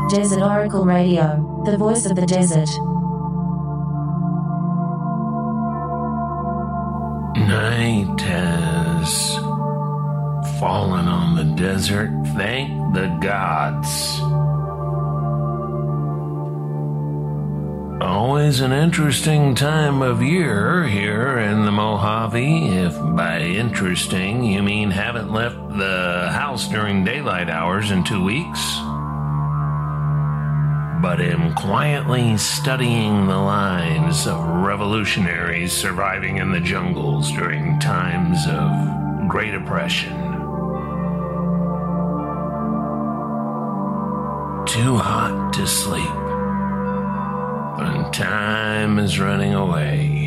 Desert Oracle Radio, the voice of the desert. Night has fallen on the desert, thank the gods. Always an interesting time of year here in the Mojave, if by interesting you mean haven't left the house during daylight hours in 2 weeks, but am quietly studying the lives of revolutionaries surviving in the jungles during times of Great Oppression. Too hot to sleep, and time is running away.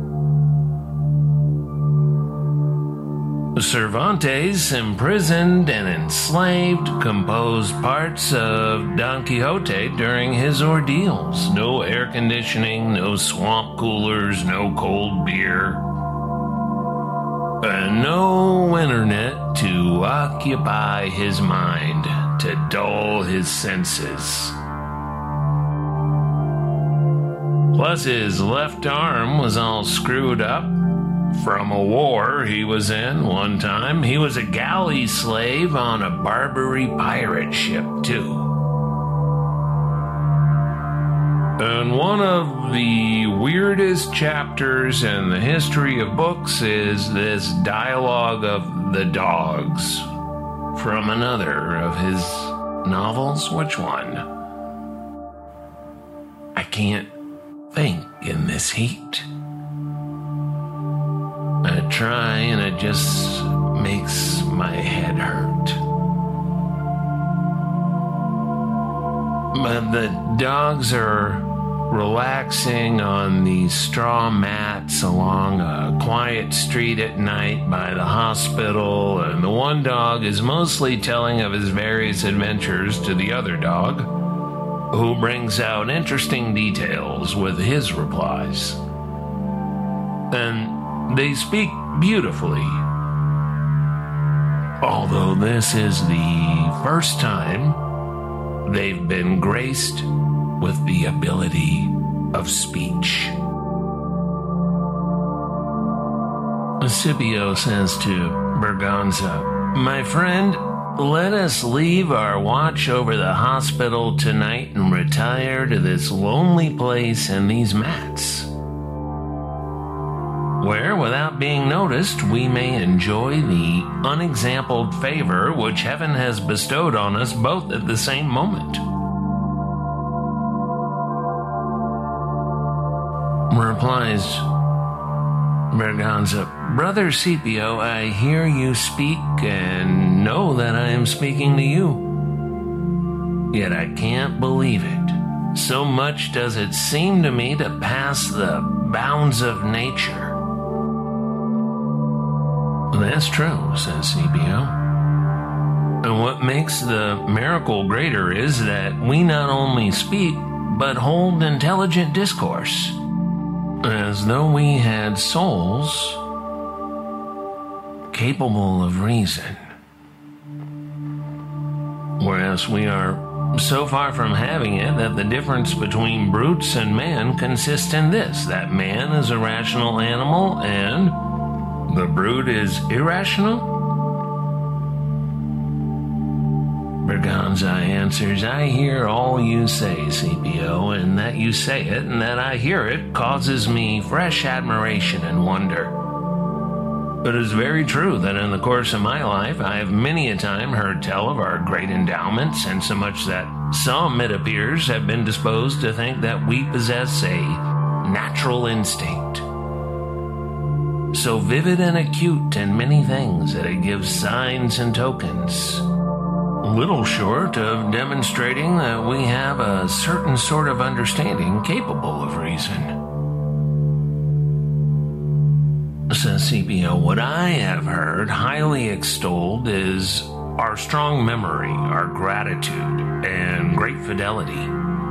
Cervantes, imprisoned and enslaved, composed parts of Don Quixote during his ordeals. No air conditioning, no swamp coolers, no cold beer, and no internet to occupy his mind, to dull his senses. Plus, his left arm was all screwed up from a war he was in one time. He was a galley slave on a Barbary pirate ship, too. And one of the weirdest chapters in the history of books is this dialogue of the dogs from another of his novels. Which one? I can't think in this heat. I try and it just makes my head hurt. But the dogs are relaxing on these straw mats along a quiet street at night by the hospital, and the one dog is mostly telling of his various adventures to the other dog, who brings out interesting details with his replies. And they speak beautifully. Although this is the first time they've been graced with the ability of speech. Scipio says to Berganza, "My friend, let us leave our watch over the hospital tonight and retire to this lonely place and these mats, where, without being noticed, we may enjoy the unexampled favor which heaven has bestowed on us both at the same moment." Replies Berganza, "Brother Scipio, I hear you speak and know that I am speaking to you. Yet I can't believe it. So much does it seem to me to pass the bounds of nature." "That's true," says Scipio. "And what makes the miracle greater is that we not only speak, but hold intelligent discourse, as though we had souls capable of reason. Whereas we are so far from having it that the difference between brutes and man consists in this, that man is a rational animal and the brute is irrational?" Berganza answers, "I hear all you say, Scipio, and that you say it and that I hear it causes me fresh admiration and wonder. It is very true that in the course of my life I have many a time heard tell of our great endowments, and so much that some, it appears, have been disposed to think that we possess a natural instinct, so vivid and acute in many things that it gives signs and tokens, little short of demonstrating that we have a certain sort of understanding capable of reason." Says Scipio, "What I have heard highly extolled is our strong memory, our gratitude, and great fidelity,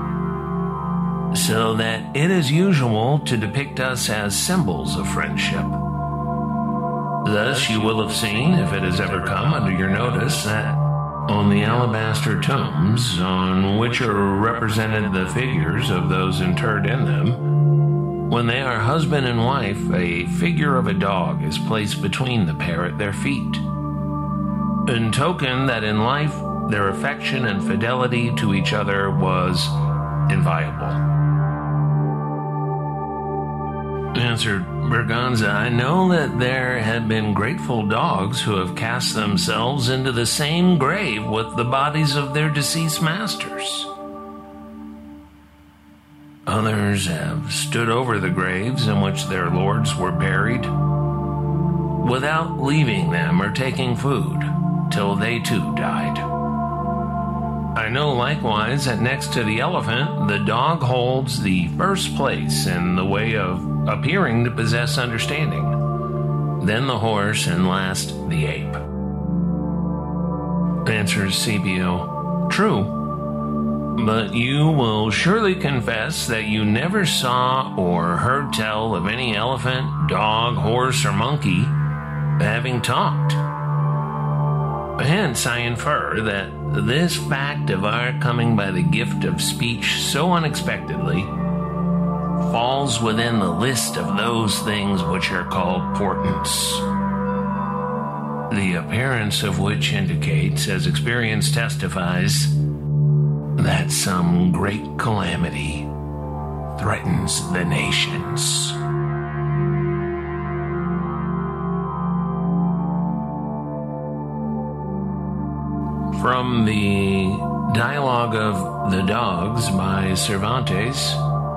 so that it is usual to depict us as symbols of friendship. Thus you will have seen, if it has ever come under your notice, that On the alabaster tombs, on which are represented the figures of those interred in them, when they are husband and wife, a figure of a dog is placed between the pair at their feet, in token that in life their affection and fidelity to each other was inviolable. Answered Berganza, I know that there have been grateful dogs who have cast themselves into the same grave with the bodies of their deceased masters. Others have stood over the graves in which their lords were buried without leaving them or taking food till they too died. I know likewise that next to the elephant, the dog holds the first place in the way of appearing to possess understanding, then the horse, and last the ape. Answers Scipio, true, but you will surely confess that you never saw or heard tell of any elephant, dog, horse, or monkey having talked. Hence, I infer that this fact of our coming by the gift of speech so unexpectedly falls within the list of those things which are called portents, the appearance of which indicates, as experience testifies, that some great calamity threatens the nations. From the Dialogue of the Dogs by Cervantes.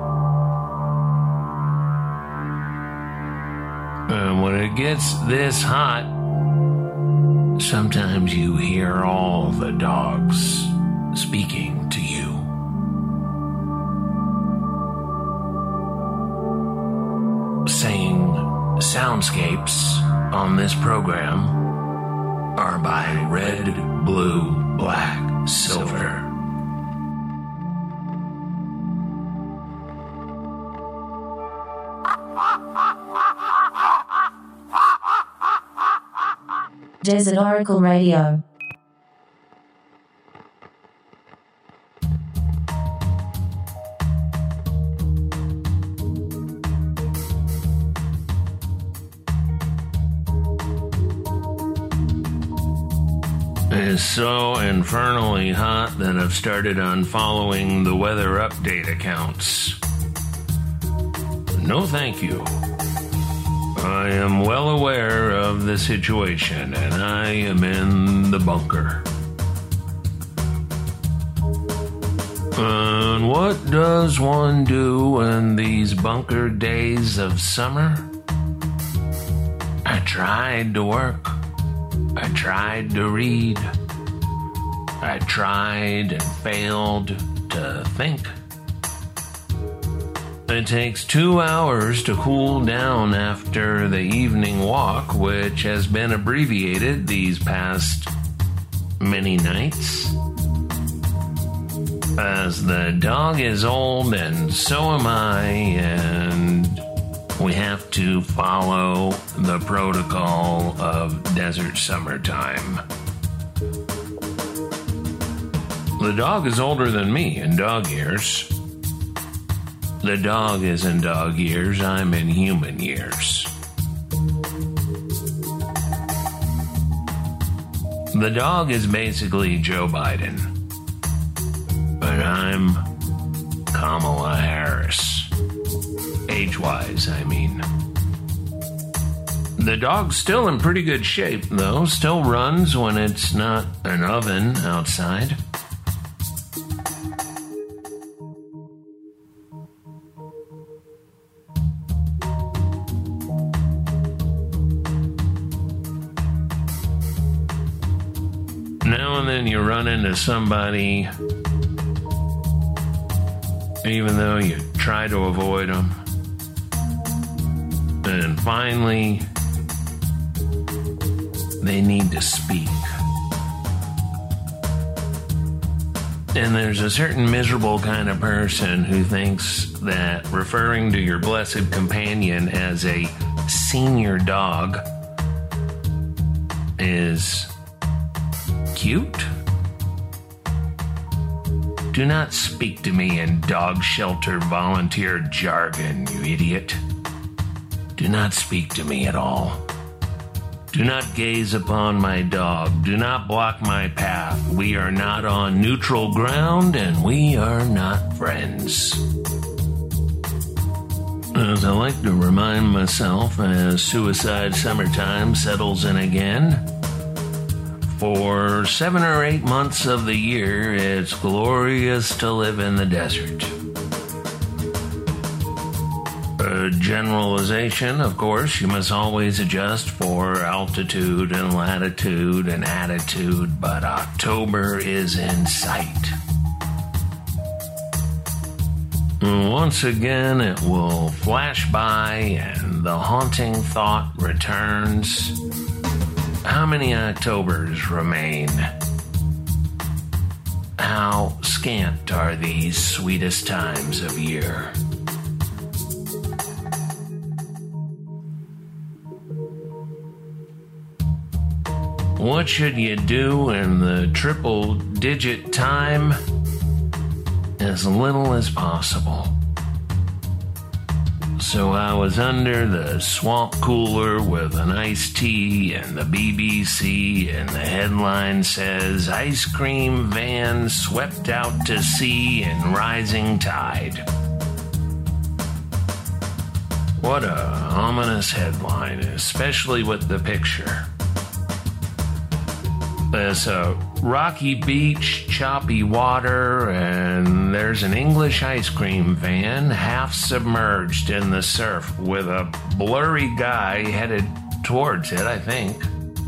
When it gets this hot, sometimes you hear all the dogs speaking to you. Saying soundscapes on this program are by Red, Blue, Black, Silver. Desert Oracle Radio. It's so infernally hot that I've started unfollowing the weather update accounts. No thank you. I am well aware of the situation, and I am in the bunker. And what does one do in these bunker days of summer? I tried to work. I tried to read. I tried and failed to think. It takes 2 hours to cool down after the evening walk, which has been abbreviated these past many nights. As the dog is old and so am I, and we have to follow the protocol of desert summertime. The dog is older than me in dog years. The dog is in dog years, I'm in human years. The dog is basically Joe Biden, but I'm Kamala Harris. Age-wise, I mean. The dog's still in pretty good shape, though. Still runs when it's not an oven outside. Now and then you run into somebody, even though you try to avoid them. And finally, they need to speak. And there's a certain miserable kind of person who thinks that referring to your blessed companion as a senior dog is cute, Do not speak to me in dog shelter volunteer jargon, you idiot. Do not speak to me at all. Do not gaze upon my dog. Do not block my path. We are not on neutral ground, and we are not friends. As I like to remind myself as suicide summertime settles in again, for 7 or 8 months of the year, it's glorious to live in the desert. A generalization, of course, you must always adjust for altitude and latitude and attitude, but October is in sight. Once again, it will flash by and the haunting thought returns. How many Octobers remain? How scant are these sweetest times of year? What should you do in the triple-digit time? As little as possible. So I was under the swamp cooler with an iced tea and the BBC, and the headline says, "Ice cream van swept out to sea in rising tide." What a ominous headline, especially with the picture. There's a rocky beach, choppy water, and there's an English ice cream van half submerged in the surf with a blurry guy headed towards it, I think.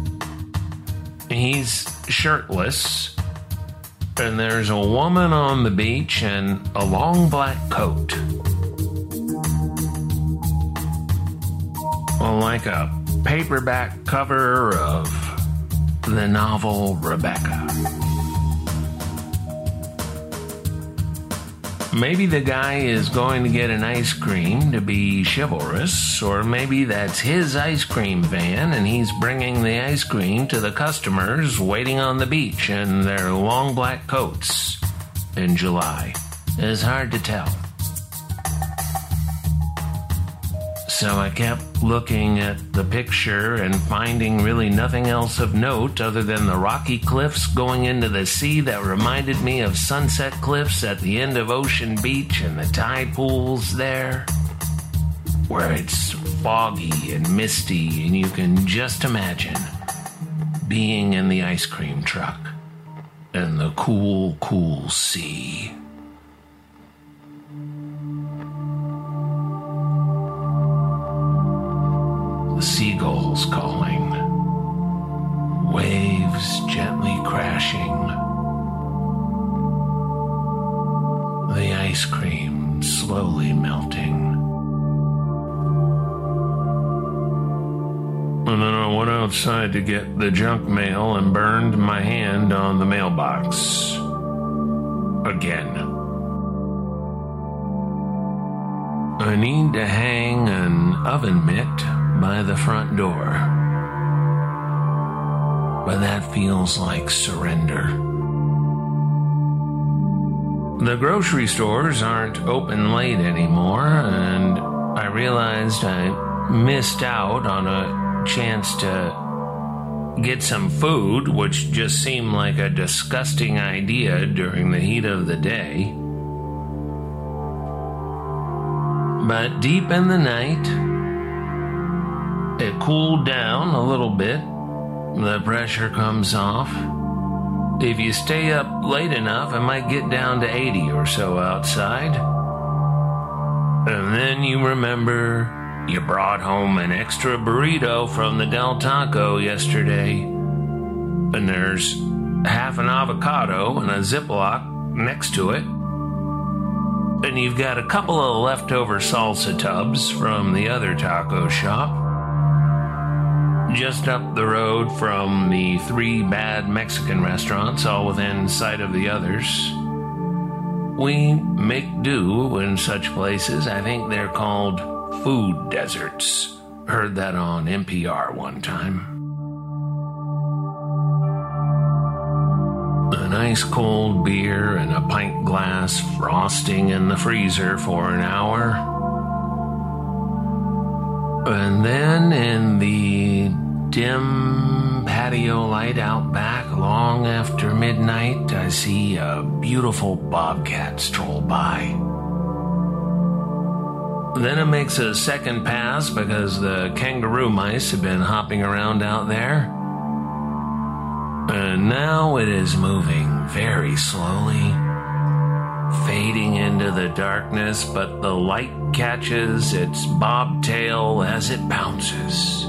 He's shirtless, and there's a woman on the beach in a long black coat. Like a paperback cover of the novel Rebecca. Maybe the guy is going to get an ice cream to be chivalrous, or maybe that's his ice cream van and he's bringing the ice cream to the customers waiting on the beach in their long black coats in July. It's hard to tell. So I kept looking at the picture and finding really nothing else of note other than the rocky cliffs going into the sea that reminded me of Sunset Cliffs at the end of Ocean Beach and the tide pools there, where it's foggy and misty and you can just imagine being in the ice cream truck and the cool, cool sea. Seagulls calling, waves gently crashing, the ice cream slowly melting. And then I went outside to get the junk mail and burned my hand on the mailbox. Again. I need to hang an oven mitt by the front door, but that feels like surrender. The grocery stores aren't open late anymore, and I realized I missed out on a chance to get some food, which just seemed like a disgusting idea during the heat of the day. But deep in the night, it cooled down a little bit. The pressure comes off. If you stay up late enough, it might get down to 80 or so outside. And then you remember you brought home an extra burrito from the Del Taco yesterday. And there's half an avocado in a Ziploc next to it. And you've got a couple of leftover salsa tubs from the other taco shop. Just up the road from the 3 bad Mexican restaurants, all within sight of the others. We make do in such places. I think they're called food deserts. Heard that on NPR one time. an ice cold beer and a pint glass frosting in the freezer for an hour. And then in the dim patio light out back long after midnight, I see a beautiful bobcat stroll by. Then it makes a second pass because the kangaroo mice have been hopping around out there. And now it is moving very slowly, fading into the darkness, but the light catches its bobtail as it bounces.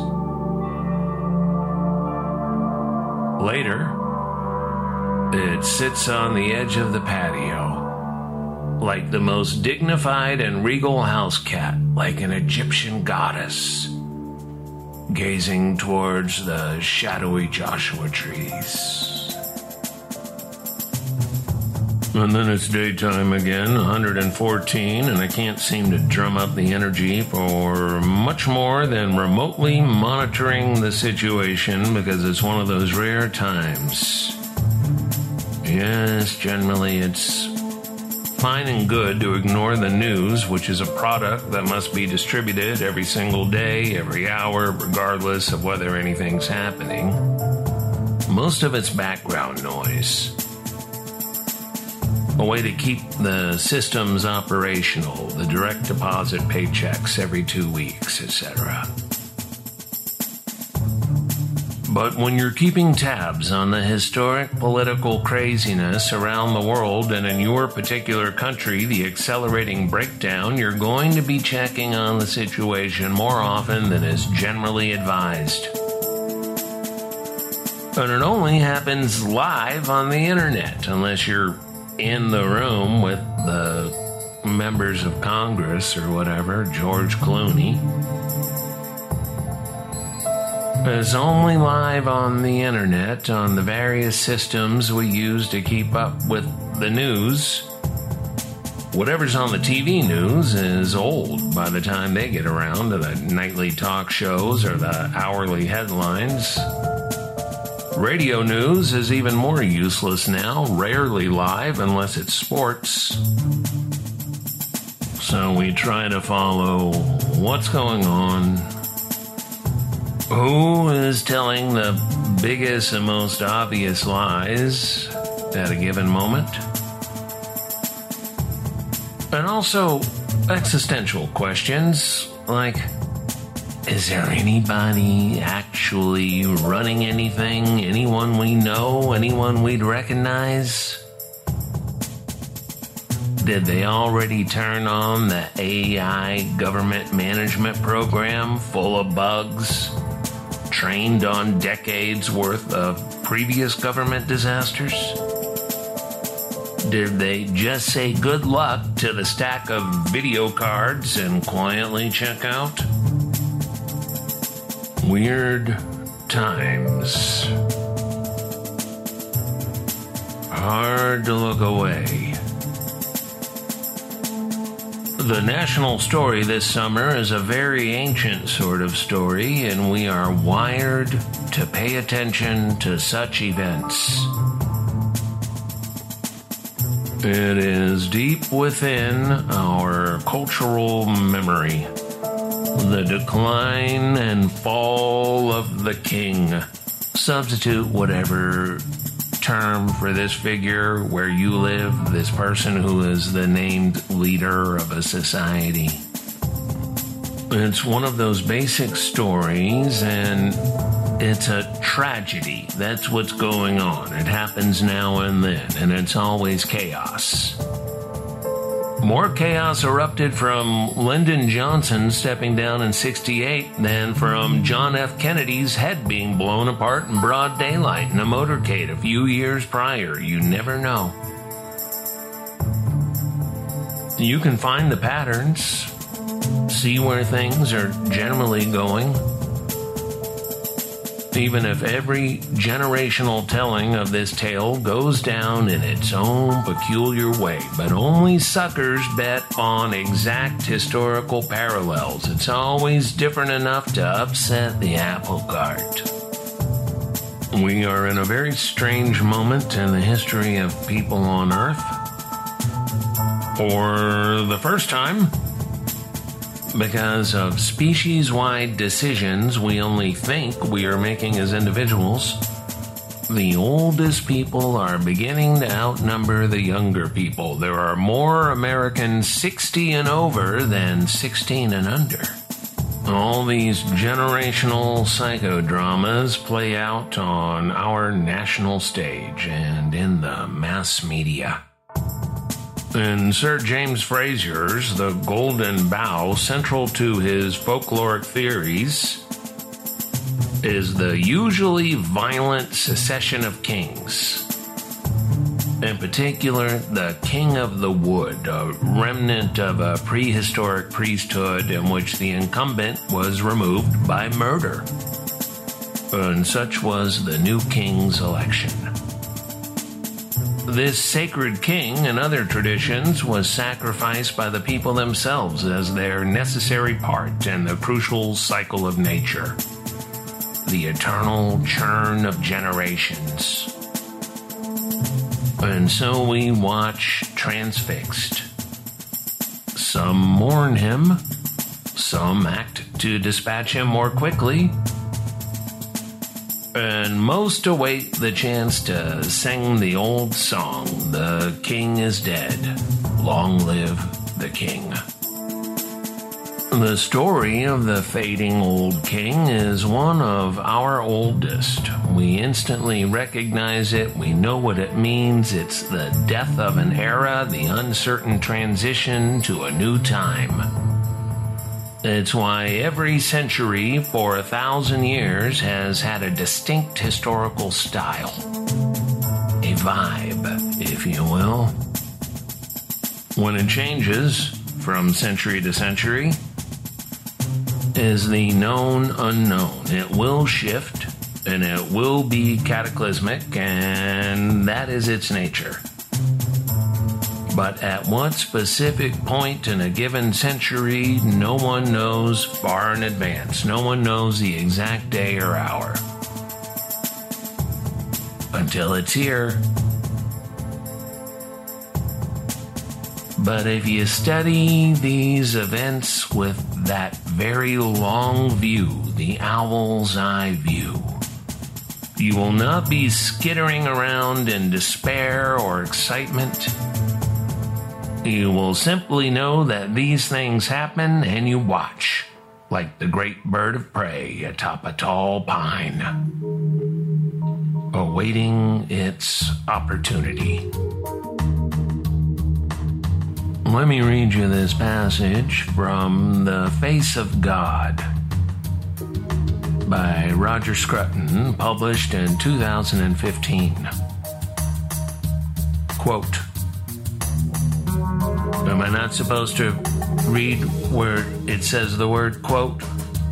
Later, it sits on the edge of the patio, like the most dignified and regal house cat, like an Egyptian goddess, gazing towards the shadowy Joshua trees. And then it's daytime again, 114, and I can't seem to drum up the energy for much more than remotely monitoring the situation because it's one of those rare times. Yes, generally it's fine and good to ignore the news, which is a product that must be distributed every single day, every hour, regardless of whether anything's happening. Most of it's background noise. A way to keep the systems operational, the direct deposit paychecks every 2 weeks, etc. But when you're keeping tabs on the historic political craziness around the world and in your particular country, the accelerating breakdown, you're going to be checking on the situation more often than is generally advised. And it only happens live on the internet, unless you're in the room with the members of Congress or whatever, George Clooney. It's only live on the internet, on the various systems we use to keep up with the news. Whatever's on the TV news is old by the time they get around to the nightly talk shows or the hourly headlines. Radio news is even more useless now, rarely live unless it's sports. So we try to follow what's going on, who is telling the biggest and most obvious lies at a given moment, and also existential questions like, is there anybody actually running anything? Anyone we know? Anyone we'd recognize? Did they already turn on the AI government management program full of bugs, trained on decades worth of previous government disasters? Did they just say good luck to the stack of video cards and quietly check out? Weird times. Hard to look away. The national story this summer is a very ancient sort of story, and we are wired to pay attention to such events. It is deep within our cultural memory. The decline and fall of the king. Substitute whatever term for this figure where you live, this person who is the named leader of a society. It's one of those basic stories, and it's a tragedy. That's what's going on. It happens now and then, and it's always chaos. More chaos erupted from Lyndon Johnson stepping down in '68 than from John F. Kennedy's head being blown apart in broad daylight in a motorcade a few years prior. You never know. You can find the patterns, see where things are generally going. Even if every generational telling of this tale goes down in its own peculiar way, but only suckers bet on exact historical parallels. It's always different enough to upset the apple cart. We are in a very strange moment in the history of people on Earth. For the first time, because of species-wide decisions we only think we are making as individuals, the oldest people are beginning to outnumber the younger people. There are more Americans 60 and over than 16 and under. All these generational psychodramas play out on our national stage and in the mass media. In Sir James Frazier's The Golden Bough, central to his folkloric theories is the usually violent succession of kings. In particular, the King of the Wood, a remnant of a prehistoric priesthood in which the incumbent was removed by murder. And such was the new king's election. This sacred king, in other traditions, was sacrificed by the people themselves as their necessary part in the crucial cycle of nature, the eternal churn of generations. And so we watch transfixed. Some mourn him, some act to dispatch him more quickly, and most await the chance to sing the old song, "The King is dead, long live the King." The story of the fading old king is one of our oldest. We instantly recognize it. We know what it means. It's the death of an era, the uncertain transition to a new time. It's why every century for 1,000 years has had a distinct historical style. A vibe, if you will. When it changes from century to century, is the known unknown. It will shift, and it will be cataclysmic, and that is its nature. But at what specific point in a given century, no one knows far in advance. No one knows the exact day or hour. Until it's here. But if you study these events with that very long view, the owl's eye view, you will not be skittering around in despair or excitement. You will simply know that these things happen and you watch, like the great bird of prey atop a tall pine, awaiting its opportunity. Let me read you this passage from The Face of God by Roger Scruton, published in 2015. Quote, am I not supposed to read where it says the word quote?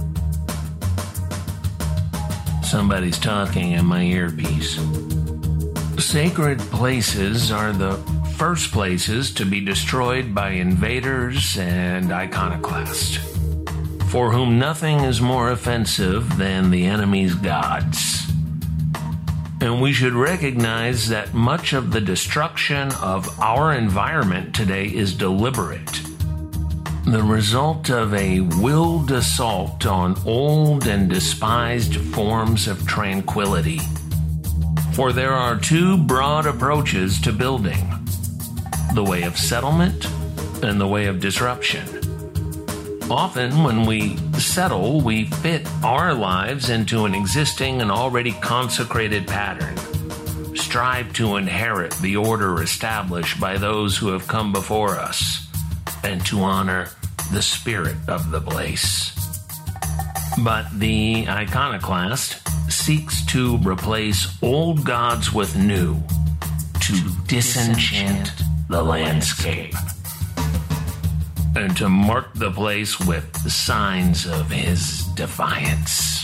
Somebody's talking in my earpiece. Sacred places are the first places to be destroyed by invaders and iconoclasts, for whom nothing is more offensive than the enemy's gods. And we should recognize that much of the destruction of our environment today is deliberate, the result of a willed assault on old and despised forms of tranquility. For there are two broad approaches to building: the way of settlement and the way of disruption. Often when we settle, we fit our lives into an existing and already consecrated pattern, strive to inherit the order established by those who have come before us, and to honor the spirit of the place. But the iconoclast seeks to replace old gods with new, to disenchant the landscape, and to mark the place with signs of his defiance.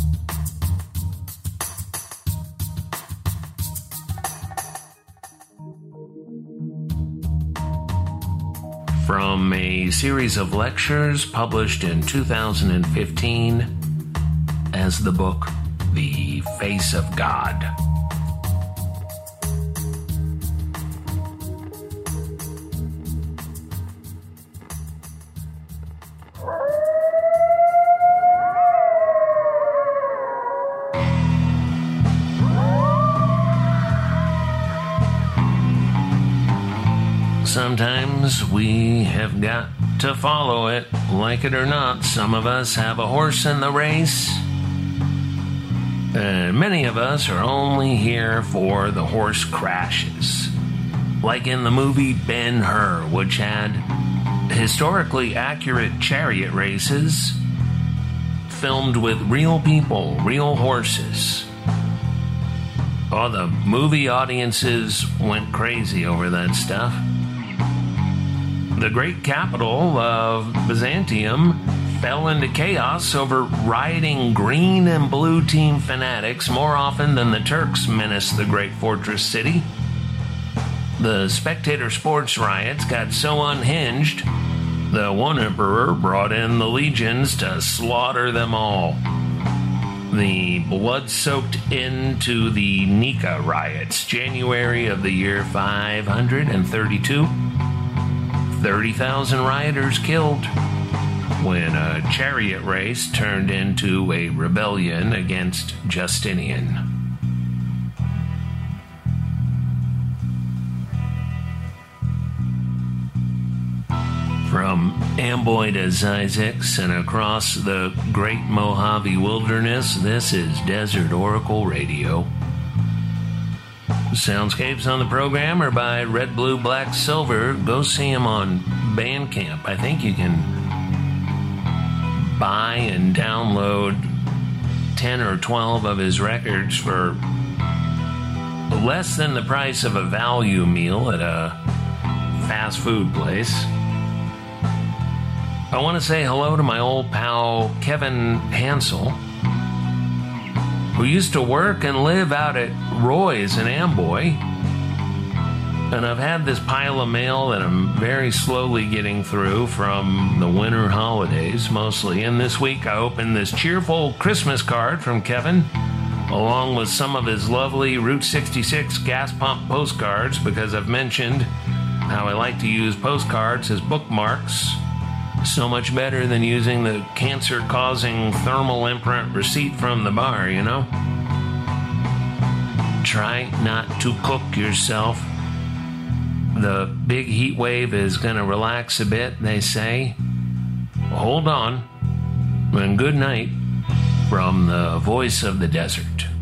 From a series of lectures published in 2015 as the book the face of God. Sometimes we have got to follow it, like it or not. Some of us have a horse in the race, and many of us are only here for the horse crashes. Like in the movie Ben-Hur, which had historically accurate chariot races filmed with real people, real horses. Oh, the movie audiences went crazy over that stuff. The great capital of Byzantium fell into chaos over rioting green and blue team fanatics more often than the Turks menaced the great fortress city. The spectator sports riots got so unhinged, the one emperor brought in the legions to slaughter them all. The blood-soaked end to the Nika riots, January of the year 532. 30,000 rioters killed when a chariot race turned into a rebellion against Justinian. From Amboy to Zizix and across the Great Mojave Wilderness, this is Desert Oracle Radio. Soundscapes on the program are by Red, Blue, Black, Silver. Go see him on Bandcamp. I think you can buy and download 10 or 12 of his records for less than the price of a value meal at a fast food place. I want to say hello to my old pal Kevin Hansel, who used to work and live out at Roy's in Amboy. And I've had this pile of mail that I'm very slowly getting through from the winter holidays, mostly. And this week I opened this cheerful Christmas card from Kevin, along with some of his lovely Route 66 gas pump postcards, because I've mentioned how I like to use postcards as bookmarks. So much better than using the cancer-causing thermal imprint receipt from the bar, you know? Try not to cook yourself. The big heat wave is going to relax a bit, they say. Hold on, and good night from the voice of the desert.